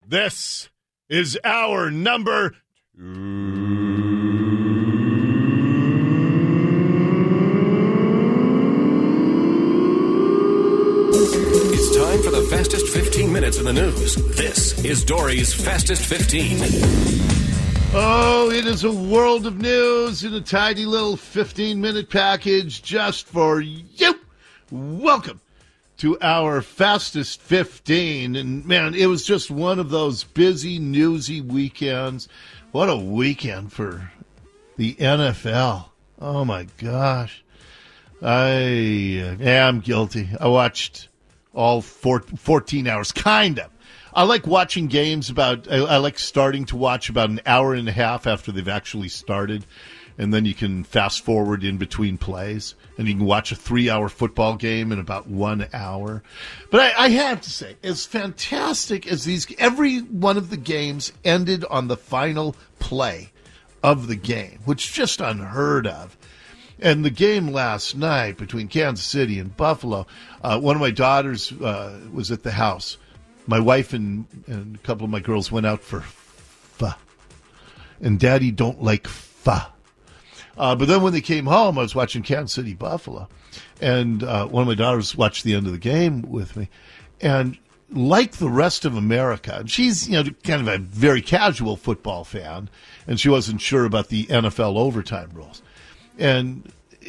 This is our number 2. It's time for the fastest 15 minutes in the news. This is Dory's Fastest 15. Oh, it is a world of news in a tiny little 15-minute package just for you. Welcome to our Fastest 15. And, man, it was just one of those busy, newsy weekends. What a weekend for the NFL. Oh, my gosh. I am guilty. I watched all 14 hours, kind of. I like watching games I like starting to watch about an hour and a half after they've actually started, and then you can fast forward in between plays, and you can watch a 3-hour football game in about 1 hour. But I have to say, as fantastic as every one of the games ended on the final play of the game, which is just unheard of. And the game last night between Kansas City and Buffalo, one of my daughters was at the house. My wife and a couple of my girls went out for pho. And Daddy don't like pho. But then when they came home, I was watching Kansas City Buffalo. And one of my daughters watched the end of the game with me. And like the rest of America, she's kind of a very casual football fan, and she wasn't sure about the NFL overtime rules. And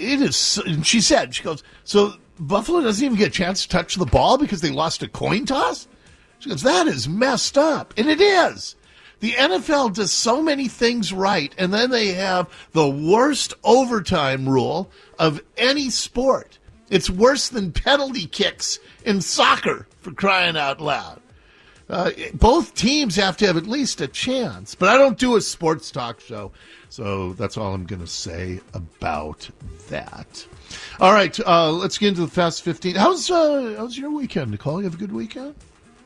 she goes, so Buffalo doesn't even get a chance to touch the ball because they lost a coin toss? She goes, that is messed up. And it is. The NFL does so many things right, and then they have the worst overtime rule of any sport. It's worse than penalty kicks in soccer, for crying out loud. Both teams have to have at least a chance, but I don't do a sports talk show, so that's all I'm going to say about that. All right, let's get into the Fast 15. How's your weekend, Nicole? You have a good weekend?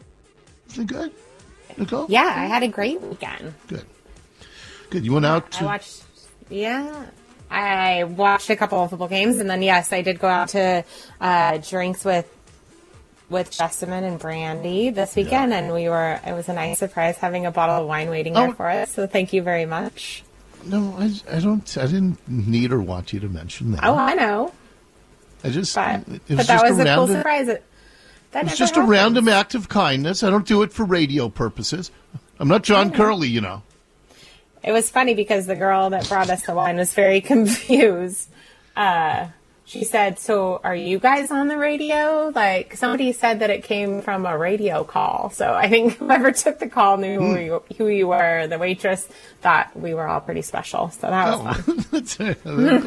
Is it good, Nicole? Yeah, I had a great weekend. Good. You went out to... I watched a couple of football games, and then, yes, I did go out to drinks with Jessamine and Brandy this weekend, and it was a nice surprise having a bottle of wine waiting there for us, so thank you very much. No, I didn't need or want you to mention that. Oh, I know. But that was a cool surprise. It's just a random act of kindness. I don't do it for radio purposes. I'm not John Curley, It was funny because the girl that brought us the wine was very confused. She said, so are you guys on the radio? Like, somebody said that it came from a radio call. So I think whoever took the call knew who you were. The waitress thought we were all pretty special. So that was fun. I'm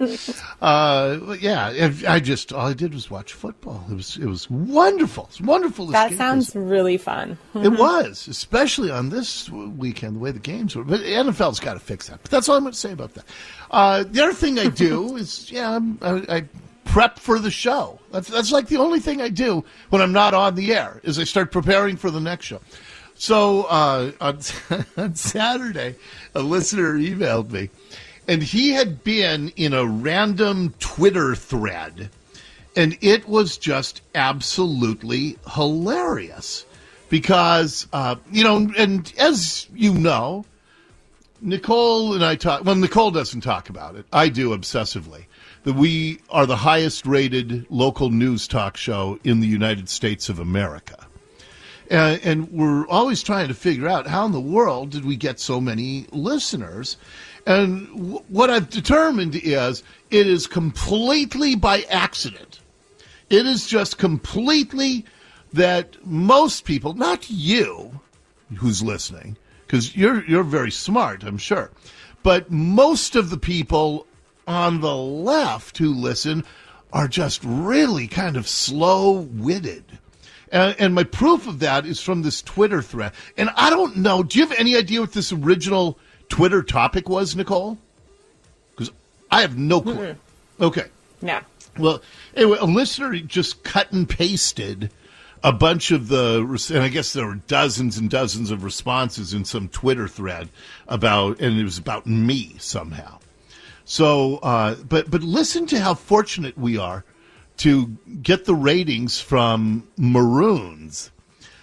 glad. All I did was watch football. It was wonderful. It's wonderful. That sounds really fun. It was, especially on this weekend, the way the games were. But the NFL's got to fix that. But that's all I'm going to say about that. The other thing I do is, I prep for the show. That's like the only thing I do when I'm not on the air, is I start preparing for the next show. So on Saturday, a listener emailed me, and he had been in a random Twitter thread, and it was just absolutely hilarious because, and as you know, Nicole and I talk. Well, Nicole doesn't talk about it. I do obsessively. That we are the highest rated local news talk show in the United States of America. And we're always trying to figure out how in the world did we get so many listeners. And what I've determined is it is completely by accident. It is just completely that most people, not you who's listening, because you're very smart, I'm sure. But most of the people on the left who listen are just really kind of slow-witted. And my proof of that is from this Twitter thread. And I don't know, do you have any idea what this original Twitter topic was, Nicole? Because I have no clue. Mm-hmm. Okay. No. Well, anyway, a listener just cut and pasted a bunch of and I guess there were dozens and dozens of responses in some Twitter thread and it was about me somehow. So, but listen to how fortunate we are to get the ratings from Maroons.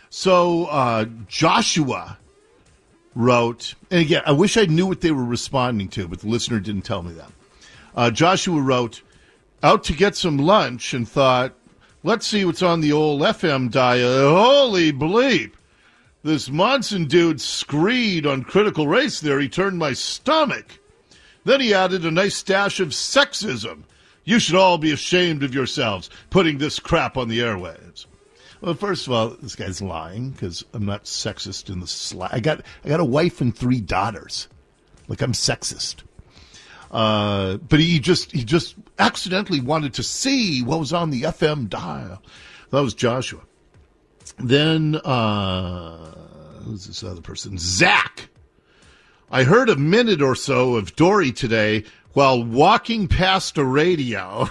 So Joshua wrote, and again, I wish I knew what they were responding to, but the listener didn't tell me that. Joshua wrote, out to get some lunch and thought, let's see what's on the old FM dial. Holy bleep. This Monson dude screed on Critical Race Theory turned my stomach. Then he added a nice dash of sexism. You should all be ashamed of yourselves putting this crap on the airwaves. Well, first of all, this guy's lying because I'm not sexist in the slightest. I got a wife and 3 daughters. Like, I'm sexist. But he just accidentally wanted to see what was on the FM dial. That was Joshua. Then, who's this other person? Zach. I heard a minute or so of Dory today while walking past a radio.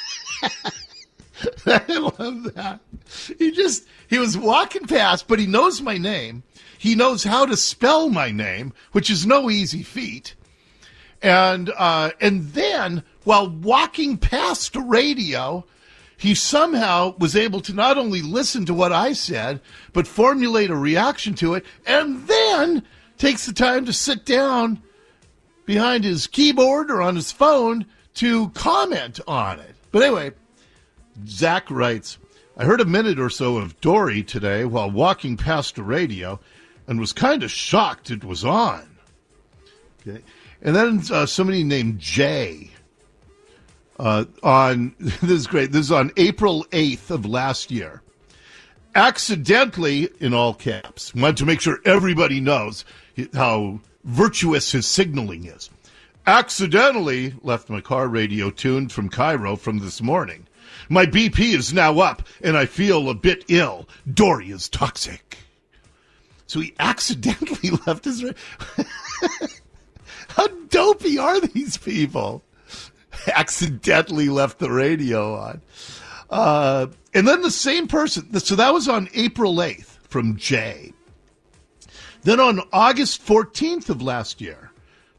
I love that. He was walking past, but he knows my name. He knows how to spell my name, which is no easy feat. And then while walking past a radio, he somehow was able to not only listen to what I said, but formulate a reaction to it, and then takes the time to sit down behind his keyboard or on his phone to comment on it. But anyway, Zach writes, I heard a minute or so of Dory today while walking past a radio and was kind of shocked it was on. Okay. And then somebody named Jay this is great. This is on April 8th of last year. Accidentally, in all caps, wanted to make sure everybody knows how virtuous his signaling is. Accidentally left my car radio tuned from Cairo from this morning. My BP is now up, and I feel a bit ill. Dory is toxic. So he accidentally left his... How dopey are these people? Accidentally left the radio on. And then the same person... So that was on April 8th from Jay. Then on August 14th of last year,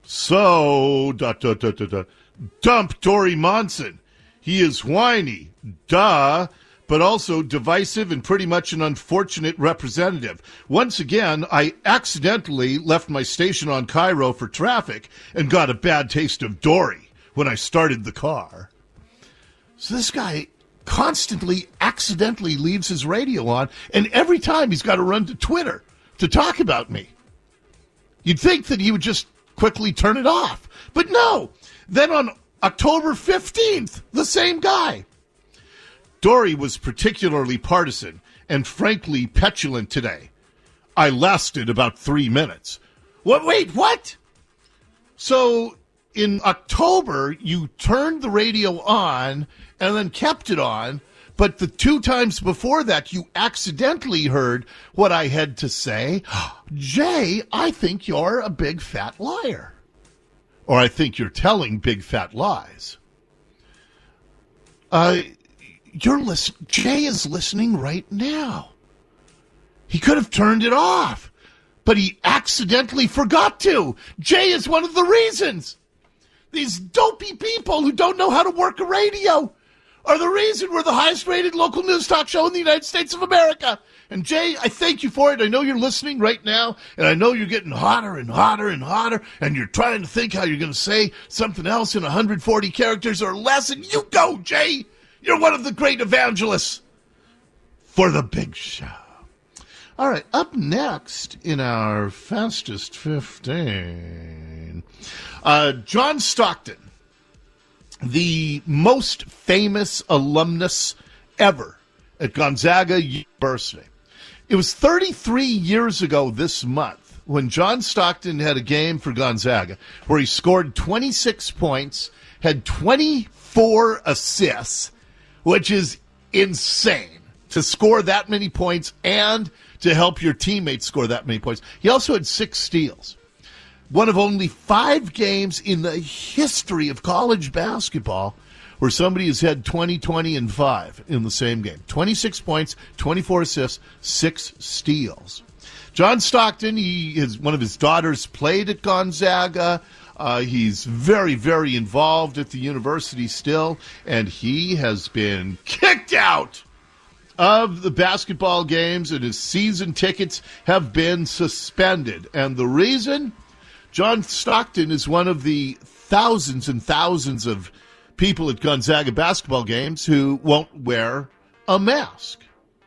dump Dory Monson. He is whiny, but also divisive and pretty much an unfortunate representative. Once again, I accidentally left my station on Cairo for traffic and got a bad taste of Dory when I started the car. So this guy constantly accidentally leaves his radio on, and every time he's got to run to Twitter to talk about me. You'd think that he would just quickly turn it off. But no. Then on October 15th, the same guy. Dory was particularly partisan and frankly petulant today. I lasted about 3 minutes. What? Wait, what? So in October, you turned the radio on and then kept it on, but the 2 times before that, you accidentally heard what I had to say. Jay, I think you're a big fat liar. Or I think you're telling big fat lies. Jay is listening right now. He could have turned it off, but he accidentally forgot to. Jay is one of the reasons. These dopey people who don't know how to work a radio are the reason we're the highest rated local news talk show in the United States of America. And Jay, I thank you for it. I know you're listening right now, and I know you're getting hotter and hotter and hotter, and you're trying to think how you're going to say something else in 140 characters or less, and you go, Jay. You're one of the great evangelists for the big show. All right, up next in our Fastest 15, John Stockton, the most famous alumnus ever at Gonzaga University. It was 33 years ago this month when John Stockton had a game for Gonzaga where he scored 26 points, had 24 assists, which is insane to score that many points and to help your teammates score that many points. He also had 6 steals. One of only 5 games in the history of college basketball where somebody has had 20, 20, and 5 in the same game. 26 points, 24 assists, 6 steals. John Stockton, one of his daughters played at Gonzaga. He's very, very involved at the university still, and he has been kicked out of the basketball games, and his season tickets have been suspended. And the reason? John Stockton is one of the thousands and thousands of people at Gonzaga basketball games who won't wear a mask.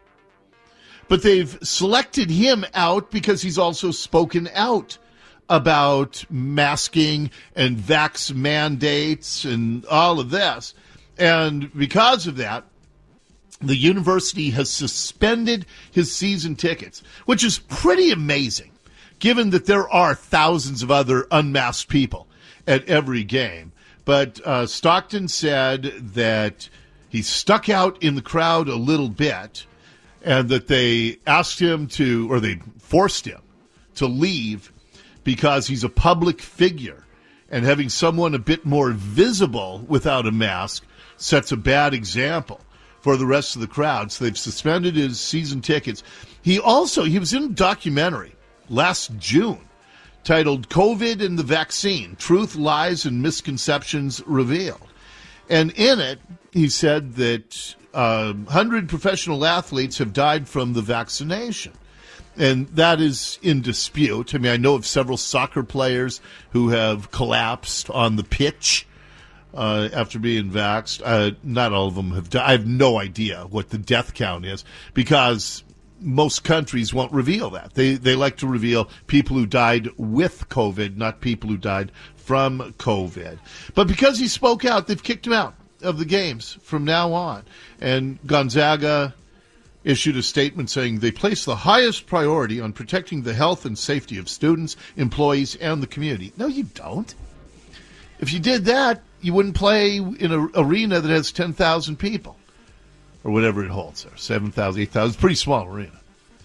But they've selected him out because he's also spoken out about masking and vax mandates and all of this. And because of that, the university has suspended his season tickets, which is pretty amazing, given that there are thousands of other unmasked people at every game. But Stockton said that he stuck out in the crowd a little bit and that they asked him to, or they forced him to leave because he's a public figure. And having someone a bit more visible without a mask sets a bad example for the rest of the crowd. So they've suspended his season tickets. He was in a documentary last June titled COVID and the Vaccine, Truth, Lies, and Misconceptions Revealed. And in it, he said that 100 professional athletes have died from the vaccination. And that is in dispute. I mean, I know of several soccer players who have collapsed on the pitch after being vaxxed. Not all of them have died. I have no idea what the death count is because most countries won't reveal that. They like to reveal people who died with COVID, not people who died from COVID. But because he spoke out, they've kicked him out of the games from now on. And Gonzaga issued a statement saying they place the highest priority on protecting the health and safety of students, employees, and the community. No, you don't. If you did that, you wouldn't play in an arena that has 10,000 people. Or whatever it holds there, 7,000, 8,000. It's a pretty small arena.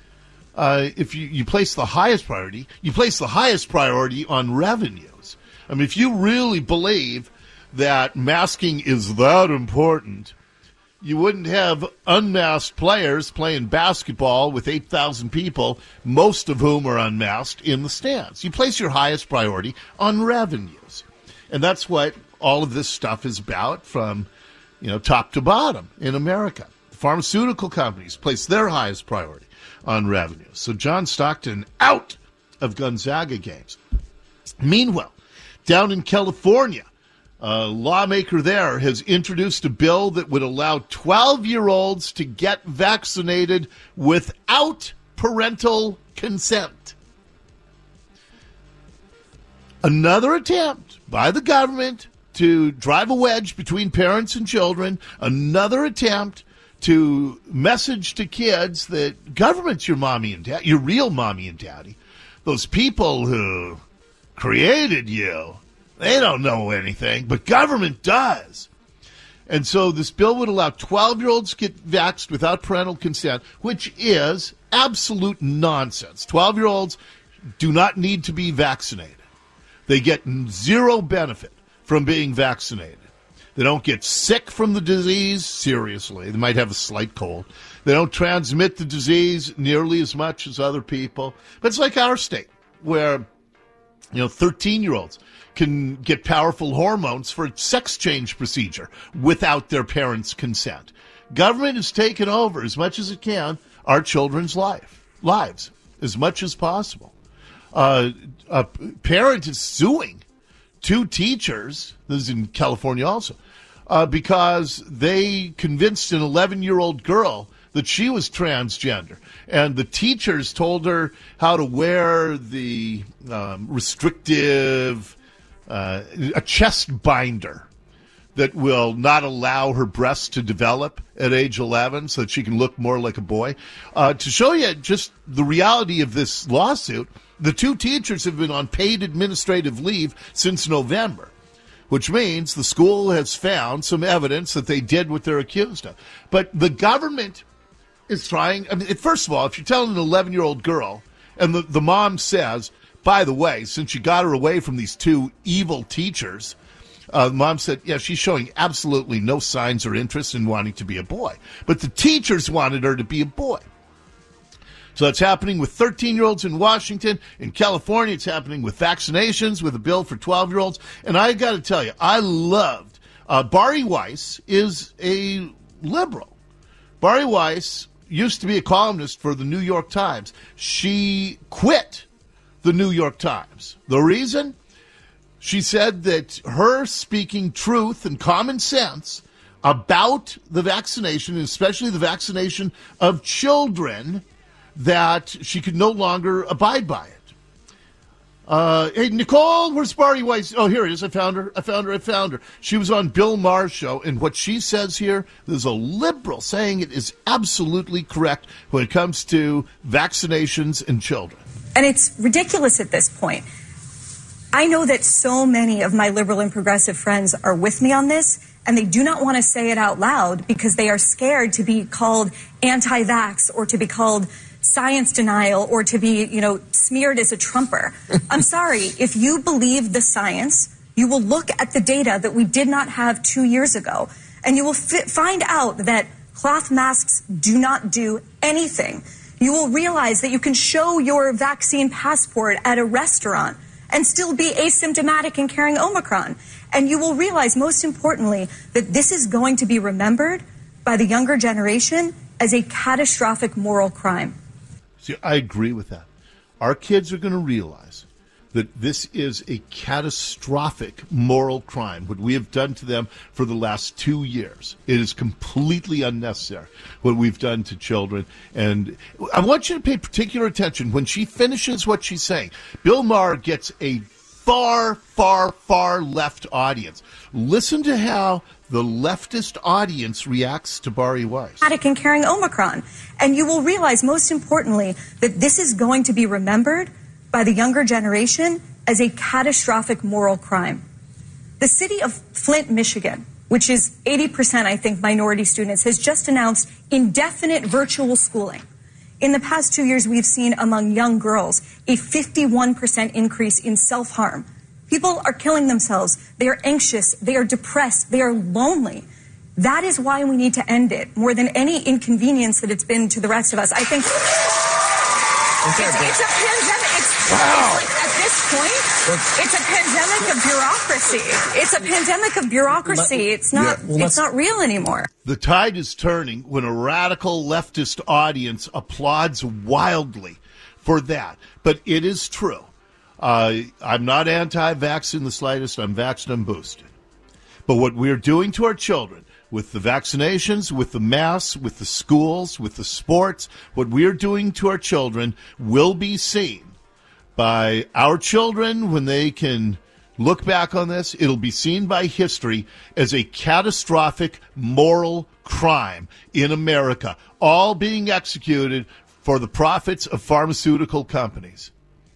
If you place the highest priority, you place the highest priority on revenues. I mean, if you really believe that masking is that important, you wouldn't have unmasked players playing basketball with 8,000 people, most of whom are unmasked, in the stands. You place your highest priority on revenues. And that's what all of this stuff is about from top to bottom in America. The pharmaceutical companies place their highest priority on revenue. So John Stockton out of Gonzaga games. Meanwhile, down in California, a lawmaker there has introduced a bill that would allow 12-year-olds to get vaccinated without parental consent. Another attempt by the government to drive a wedge between parents and children, another attempt to message to kids that government's your mommy and daddy, your real mommy and daddy. Those people who created you, they don't know anything, but government does. And so this bill would allow 12-year-olds to get vaxxed without parental consent, which is absolute nonsense. 12-year-olds do not need to be vaccinated. They get zero benefit from being vaccinated. They don't get sick from the disease, seriously. They might have a slight cold. They don't transmit the disease nearly as much as other people. But it's like our state, where 13-year-olds can get powerful hormones for a sex change procedure without their parents' consent. Government has taken over as much as it can our children's lives as much as possible. A parent is suing 2 teachers, this is in California also, because they convinced an 11-year-old girl that she was transgender. And the teachers told her how to wear the restrictive, a chest binder that will not allow her breasts to develop at age 11 so that she can look more like a boy. To show you just the reality of this lawsuit, the 2 teachers have been on paid administrative leave since November, which means the school has found some evidence that they did what they're accused of. But the government is trying. I mean, first of all, if you're telling an 11-year-old girl, and the mom says, by the way, since you got her away from these 2 evil teachers, mom said, yeah, she's showing absolutely no signs or interest in wanting to be a boy. But the teachers wanted her to be a boy. So that's happening with 13-year-olds in Washington. In California, it's happening with vaccinations, with a bill for 12-year-olds. And I got to tell you, I loved Bari Weiss is a liberal. Bari Weiss used to be a columnist for the New York Times. She quit the New York Times. The reason? She said that her speaking truth and common sense about the vaccination, and especially the vaccination of children, that she could no longer abide by it. Hey, Nicole, where's Bari Weiss? Oh, here it is. I found her. She was on Bill Maher's show, and what she says here, there's a liberal saying it is absolutely correct when it comes to vaccinations in children. And it's ridiculous at this point. I know that so many of my liberal and progressive friends are with me on this, and they do not want to say it out loud because they are scared to be called anti-vax or to be called science denial or to be, smeared as a Trumper. I'm sorry. If you believe the science, you will look at the data that we did not have 2 years ago, and you will find out that cloth masks do not do anything. You will realize that you can show your vaccine passport at a restaurant and still be asymptomatic and carrying Omicron. And you will realize, most importantly, that this is going to be remembered by the younger generation as a catastrophic moral crime. See, I agree with that. Our kids are going to realize that this is a catastrophic moral crime, what we have done to them for the last 2 years. It is completely unnecessary, what we've done to children. And I want you to pay particular attention when she finishes what she's saying. Bill Maher gets a far, far, far left audience. Listen to how the leftist audience reacts to Bari Weiss. And carrying Omicron. And you will realize, most importantly, that this is going to be remembered by the younger generation as a catastrophic moral crime. The city of Flint, Michigan, which is 80%, I think, minority students, has just announced indefinite virtual schooling. In the past 2 years, we've seen among young girls a 51% increase in self-harm. People are killing themselves. They are anxious. They are depressed. They are lonely. That is why we need to end it, more than any inconvenience that it's been to the rest of us. I think it's a pandemic. At this point, it's a pandemic of bureaucracy. It's a pandemic of bureaucracy. It's not real anymore. The tide is turning when a radical leftist audience applauds wildly for that. But it is true. I'm not anti-vax in the slightest. I'm vaxxed and boosted. But what we're doing to our children, with the vaccinations, with the masks, with the schools, with the sports, what we're doing to our children will be seen by our children when they can look back on this. It'll be seen by history as a catastrophic moral crime in America, all being executed for the profits of pharmaceutical companies.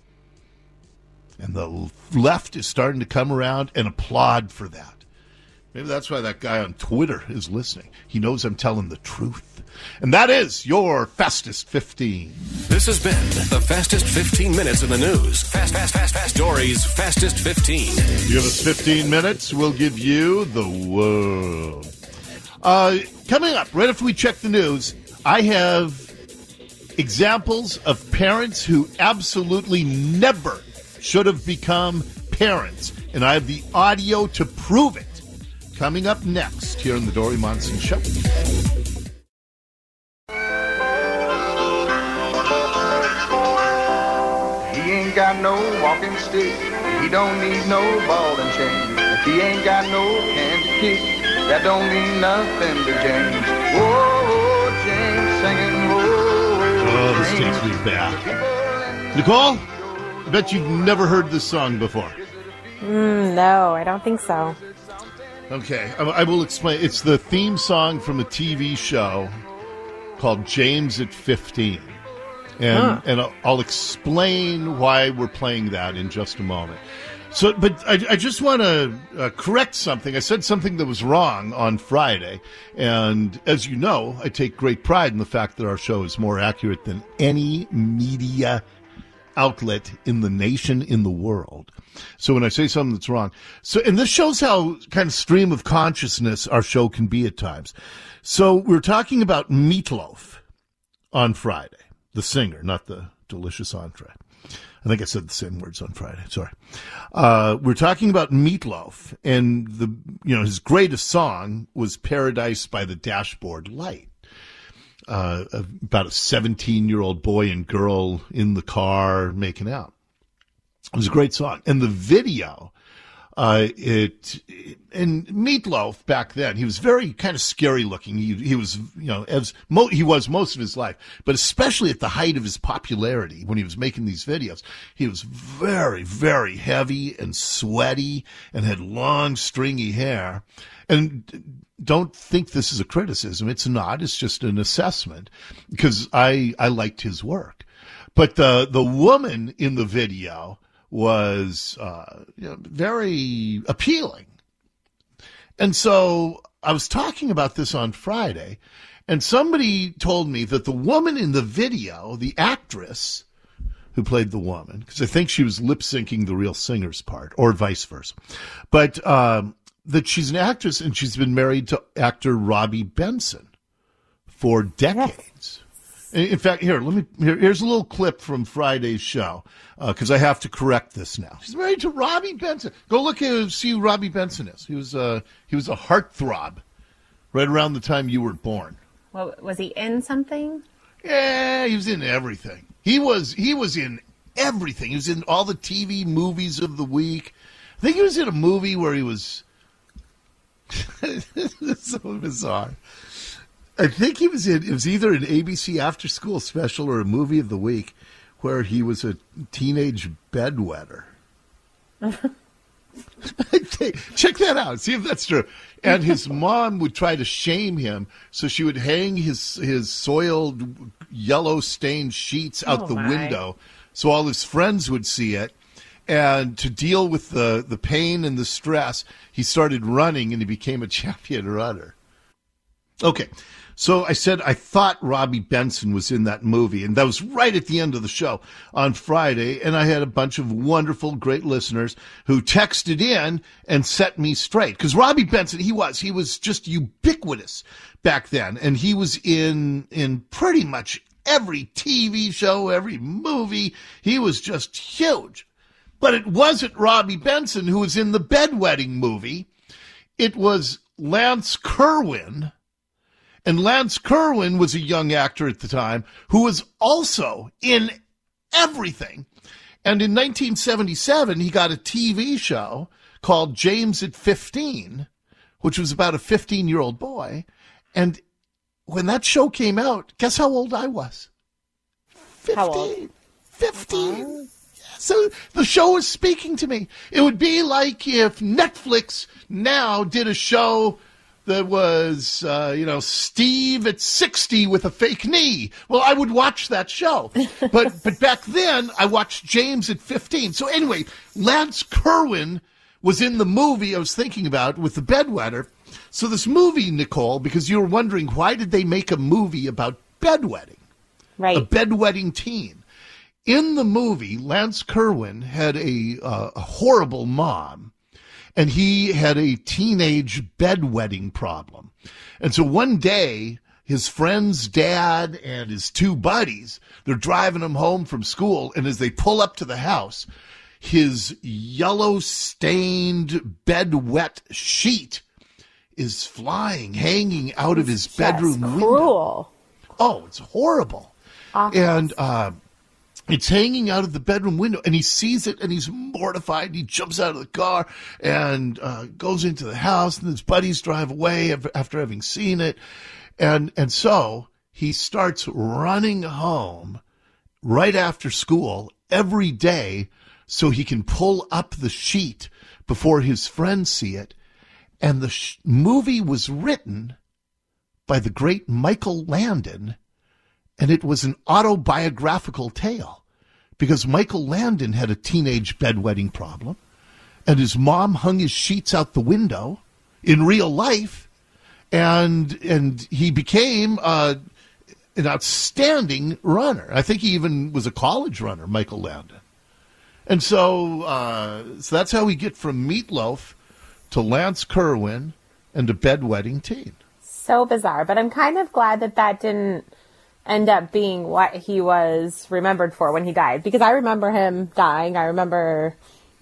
And the left is starting to come around and applaud for that. Maybe that's why that guy on Twitter is listening. He knows I'm telling the truth. And that is your Fastest 15. This has been the Fastest 15 Minutes in the News. Fast. Dory's Fastest 15. You give us 15 minutes, we'll give you the world. Coming up, right after we check the news, I have examples of parents who absolutely never should have become parents. And I have the audio to prove it. Coming up next here on the Dory Monson Show. He ain't got no walking stick. He don't need no ball and chain. If he ain't got no can to kick, that don't mean nothing to James. Whoa, James singing, whoa. Oh, this takes me back. Nicole, I bet you've never heard this song before. No, I don't think so. Okay, I will explain. It's the theme song from a TV show called James at 15. And I'll explain why we're playing that in just a moment. So, but I just want to correct something. I said something that was wrong on Friday. And as you know, I take great pride in the fact that our show is more accurate than any media outlet in the nation, in the world. So when I say something that's wrong. And this shows how kind of stream of consciousness our show can be at times. So we're talking about Meatloaf on Friday. The singer, not the delicious entree. I think I said the same words on Friday. Sorry. We're talking about Meatloaf, and his greatest song was Paradise by the Dashboard Light. about a 17-year-old boy and girl in the car making out. It was a great song. And the video, and Meatloaf back then, he was very kind of scary looking. He was, he was most of his life, but especially at the height of his popularity when he was making these videos, he was very, very heavy and sweaty and had long, stringy hair. And don't think this is a criticism. It's not. It's just an assessment because I liked his work. But the woman in the video was very appealing. And so I was talking about this on Friday, and somebody told me that the woman in the video, the actress who played the woman, because I think she was lip-syncing the real singer's part, or vice versa, but that she's an actress and she's been married to actor Robbie Benson for decades. In fact, here's a little clip from Friday's show, because I have to correct this now. She's married to Robbie Benson. Go look and see who Robbie Benson is. He was a heartthrob right around the time you were born. Well, was he in something? Yeah, he was in everything. He was in everything. He was in all the TV movies of the week. I think he was in a movie where he was so bizarre. I think it was either an ABC After School special or a movie of the week where he was a teenage bedwetter. Check that out. See if that's true. And his mom would try to shame him, so she would hang his soiled, yellow-stained sheets out the window so all his friends would see it. And to deal with the pain and the stress, he started running, and he became a champion runner. Okay. So I said I thought Robbie Benson was in that movie, and that was right at the end of the show on Friday, and I had a bunch of wonderful, great listeners who texted in and set me straight. Because Robbie Benson, he was just ubiquitous back then, and he was in pretty much every TV show, every movie. He was just huge. But it wasn't Robbie Benson who was in the bedwetting movie. It was Lance Kerwin. And Lance Kerwin was a young actor at the time who was also in everything. And in 1977, he got a TV show called James at 15, which was about a 15-year-old boy. And when that show came out, guess how old I was? 15. How old? 15. So the show was speaking to me. It would be like if Netflix now did a show that was, Steve at 60 with a fake knee. Well, I would watch that show. But back then, I watched James at 15. So anyway, Lance Kerwin was in the movie I was thinking about with the bedwetter. So this movie, Nicole, because you were wondering, why did they make a movie about bedwetting? Right. A bedwetting teen. In the movie, Lance Kerwin had a horrible mom. And he had a teenage bedwetting problem. And so one day, his friend's dad and his two buddies, they're driving him home from school. And as they pull up to the house, his yellow-stained bedwet sheet is flying, hanging out of his bedroom window. Cruel. Oh, it's horrible. Awful. And it's hanging out of the bedroom window, and he sees it, and he's mortified. He jumps out of the car and goes into the house, and his buddies drive away after having seen it. And so he starts running home right after school every day so he can pull up the sheet before his friends see it. And the movie was written by the great Michael Landon, and it was an autobiographical tale because Michael Landon had a teenage bedwetting problem, and his mom hung his sheets out the window in real life, and he became an outstanding runner. I think he even was a college runner, Michael Landon. And so that's how we get from Meatloaf to Lance Kerwin and a bedwetting teen. So bizarre, but I'm kind of glad that didn't end up being what he was remembered for when he died, because I remember him dying. I remember,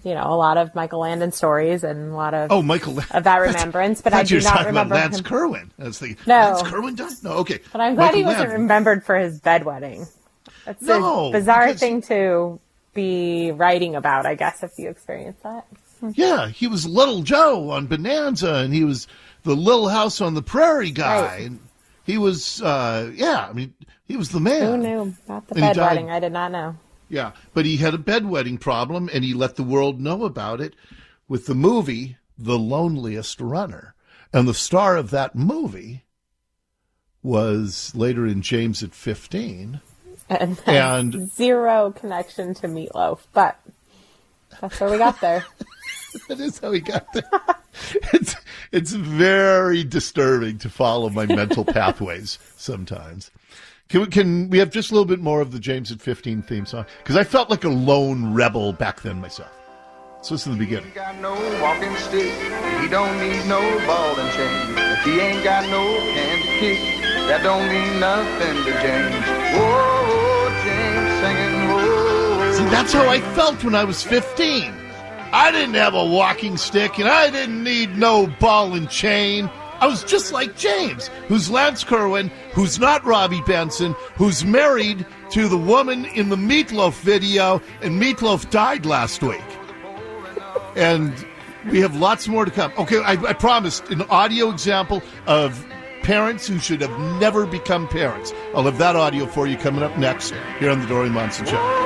a lot of Michael Landon stories and a lot of Michael of that remembrance. But I do not remember Lance him. Kerwin. I was thinking, No. Lance Kerwin died? No, okay. But I'm glad Michael he wasn't Landon. remembered for his bedwetting. That's a bizarre thing to be writing about, I guess, if you experience that. Yeah, he was Little Joe on Bonanza, and he was the Little House on the Prairie guy. Right. And he was, he was the man. Who knew about the And he died- bedwetting? I did not know. Yeah, but he had a bedwetting problem, and he let the world know about it with the movie The Loneliest Runner. And the star of that movie was later in James at 15. And zero connection to Meatloaf, but that's where we got there. That is how he got there. It's very disturbing to follow my mental pathways sometimes. Can we have just a little bit more of the James at 15 theme song? Because I felt like a lone rebel back then myself. So listen to the beginning. He ain't got no walking stick. He don't need no ball and chain. If he ain't got no can to kick, that don't mean nothing to James. Whoa, James singing, whoa. See, that's how I felt when I was 15. I didn't have a walking stick, and I didn't need no ball and chain. I was just like James, who's Lance Kerwin, who's not Robbie Benson, who's married to the woman in the Meatloaf video, and Meatloaf died last week. And we have lots more to come. Okay, I promised an audio example of parents who should have never become parents. I'll have that audio for you coming up next here on the Dorian Monson Show.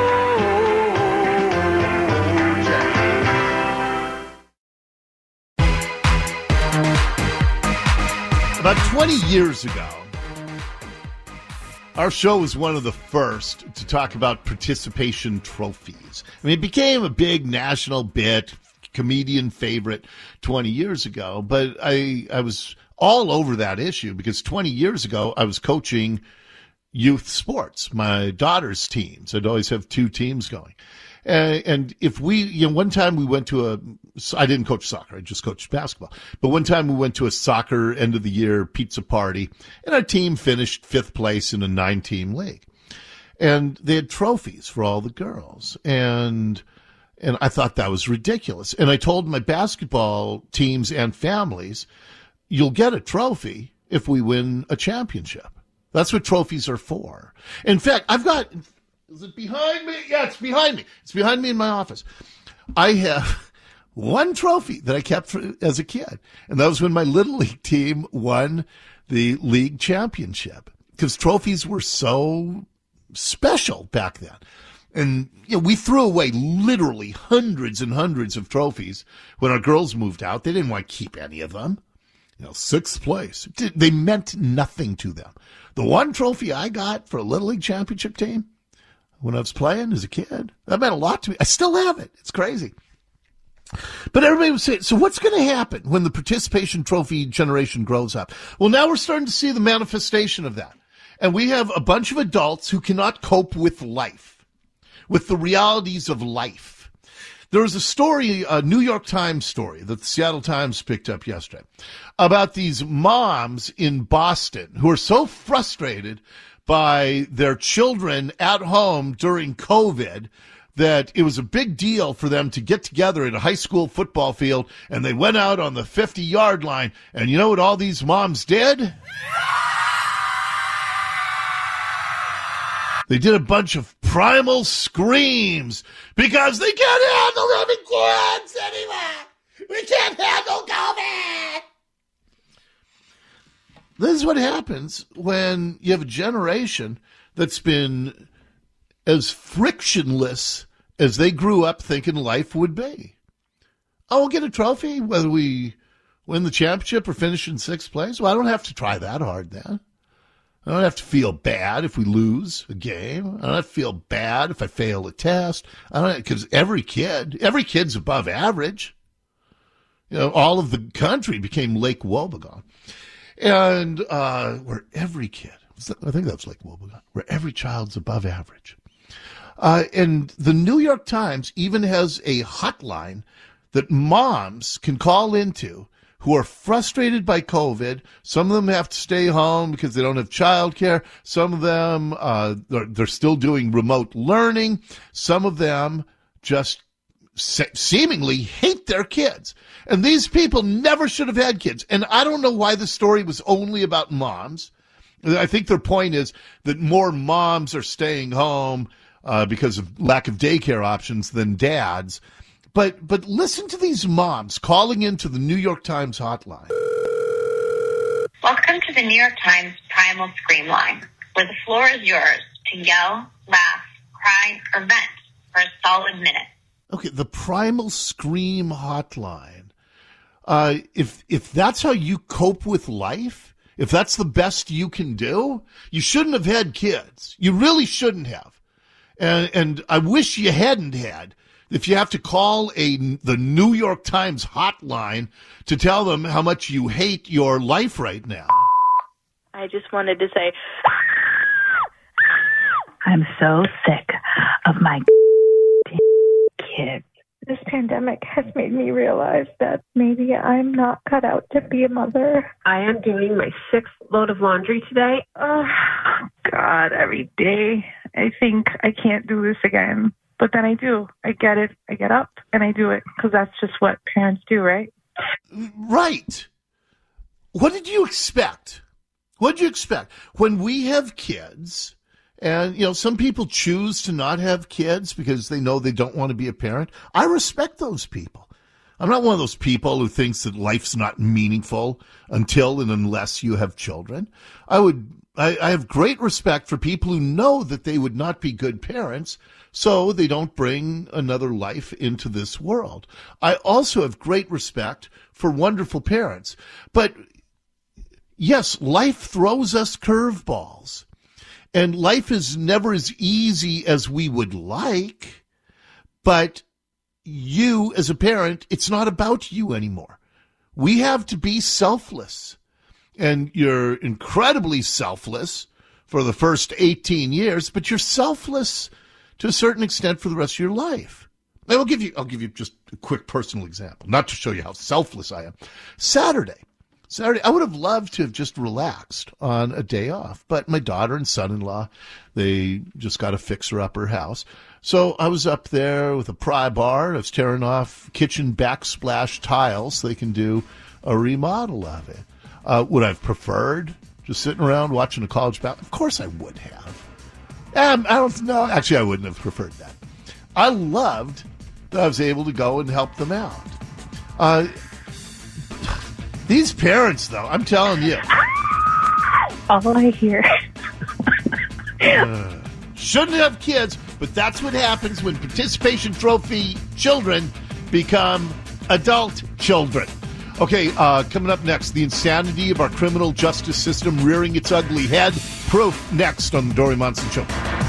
About 20 years ago, our show was one of the first to talk about participation trophies. I mean, it became a big national bit, comedian favorite 20 years ago, but I was all over that issue because 20 years ago, I was coaching youth sports, my daughter's teams. I'd always have two teams going. And if we, one time we went to I didn't coach soccer, I just coached basketball. But one time we went to a soccer end of the year pizza party, and our team finished 5th place in a 9-team league. And they had trophies for all the girls. And I thought that was ridiculous. And I told my basketball teams and families, you'll get a trophy if we win a championship. That's what trophies are for. In fact, is it behind me? Yeah, it's behind me. It's behind me in my office. I have one trophy that I kept as a kid, and that was when my Little League team won the league championship, because trophies were so special back then. And we threw away literally hundreds and hundreds of trophies when our girls moved out. They didn't want to keep any of them. 6th place. They meant nothing to them. The one trophy I got for a Little League championship team when I was playing as a kid, that meant a lot to me. I still have it. It's crazy. But everybody was saying, so what's going to happen when the participation trophy generation grows up? Well, now we're starting to see the manifestation of that. And we have a bunch of adults who cannot cope with life, with the realities of life. There was a story, a New York Times story that the Seattle Times picked up yesterday about these moms in Boston who are so frustrated by their children at home during COVID that it was a big deal for them to get together at a high school football field, and they went out on the 50-yard line. And you know what all these moms did? They did a bunch of primal screams because they can't handle having kids anymore. We can't handle COVID. This is what happens when you have a generation that's been as frictionless as they grew up thinking life would be. Oh, we'll get a trophy whether we win the championship or finish in 6th place. Well, I don't have to try that hard then. I don't have to feel bad if we lose a game. I don't have to feel bad if I fail a test. Because every kid's above average. All of the country became Lake Wobegon. And where every kid, I think that's Lake Wobegon, where every child's above average. And the New York Times even has a hotline that moms can call into who are frustrated by COVID. Some of them have to stay home because they don't have childcare. Some of them, they're still doing remote learning. Some of them just seemingly hate their kids. And these people never should have had kids. And I don't know why the story was only about moms. I think their point is that more moms are staying home because of lack of daycare options than dads. But listen to these moms calling into the New York Times hotline. Welcome to the New York Times Primal Scream Line, where the floor is yours to yell, laugh, cry, or vent for a solid minute. Okay, the Primal Scream hotline. If that's how you cope with life, if that's the best you can do, you shouldn't have had kids. You really shouldn't have. And I wish you hadn't had. If you have to call the New York Times hotline to tell them how much you hate your life right now. I just wanted to say, I'm so sick of my kids. This pandemic has made me realize that maybe I'm not cut out to be a mother. I am doing my 6th load of laundry today. Oh, God, every day I think I can't do this again. But then I do. I get it. I get up and I do it because that's just what parents do, right? Right. What did you expect? What did you expect? When we have kids, and, some people choose to not have kids because they know they don't want to be a parent. I respect those people. I'm not one of those people who thinks that life's not meaningful until and unless you have children. I have great respect for people who know that they would not be good parents, so they don't bring another life into this world. I also have great respect for wonderful parents. But yes, life throws us curveballs. And life is never as easy as we would like. But you, as a parent, it's not about you anymore. We have to be selfless. And you're incredibly selfless for the first 18 years, but you're selfless to a certain extent for the rest of your life. I'll give you just a quick personal example, not to show you how selfless I am. Saturday, I would have loved to have just relaxed on a day off, but my daughter and son-in-law, they just got a fixer-upper house. So I was up there with a pry bar. I was tearing off kitchen backsplash tiles so they can do a remodel of it. Would I have preferred just sitting around watching a college basketball? Of course I would have. I don't know. Actually, I wouldn't have preferred that. I loved that I was able to go and help them out. These parents, though, I'm telling you. All I hear. Shouldn't have kids, but that's what happens when participation trophy children become adult children. Okay, coming up next, the insanity of our criminal justice system rearing its ugly head. Proof next on the Dori Monson Show.